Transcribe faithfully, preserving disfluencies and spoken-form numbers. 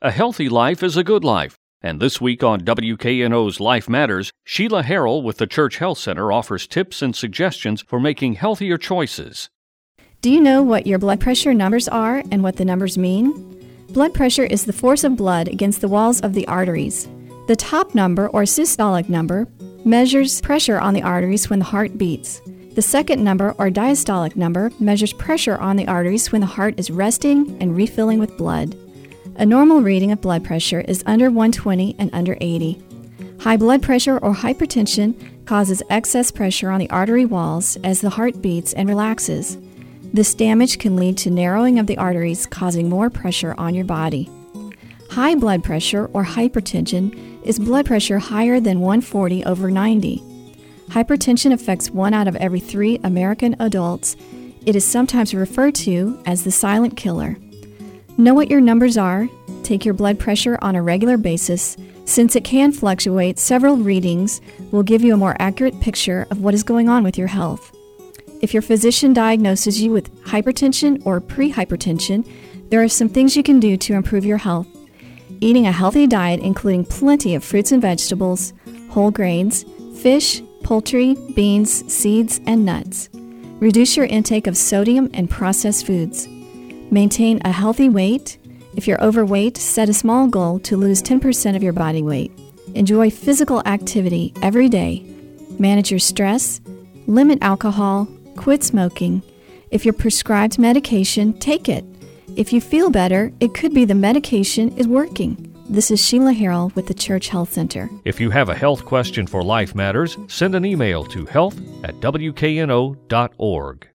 A healthy life is a good life. And this week on W K N O's Life Matters, Sheila Harrell with the Church Health Center offers tips and suggestions for making healthier choices. Do you know what your blood pressure numbers are and what the numbers mean? Blood pressure is the force of blood against the walls of the arteries. The top number, or systolic number, measures pressure on the arteries when the heart beats. The second number, or diastolic number, measures pressure on the arteries when the heart is resting and refilling with blood. A normal reading of blood pressure is under one twenty and under eighty. High blood pressure or hypertension causes excess pressure on the artery walls as the heart beats and relaxes. This damage can lead to narrowing of the arteries, causing more pressure on your body. High blood pressure or hypertension is blood pressure higher than one forty over ninety. Hypertension affects one out of every three American adults. It is sometimes referred to as the silent killer. Know what your numbers are. Take your blood pressure on a regular basis. Since it can fluctuate, several readings will give you a more accurate picture of what is going on with your health. If your physician diagnoses you with hypertension or prehypertension, there are some things you can do to improve your health. Eating a healthy diet including plenty of fruits and vegetables, whole grains, fish, poultry, beans, seeds, and nuts. Reduce your intake of sodium and processed foods. Maintain a healthy weight. If you're overweight, set a small goal to lose ten percent of your body weight. Enjoy physical activity every day. Manage your stress. Limit alcohol. Quit smoking. If you're prescribed medication, take it. If you feel better, it could be the medication is working. This is Sheila Harrell with the Church Health Center. If you have a health question for Life Matters, send an email to health at w k n o dot org.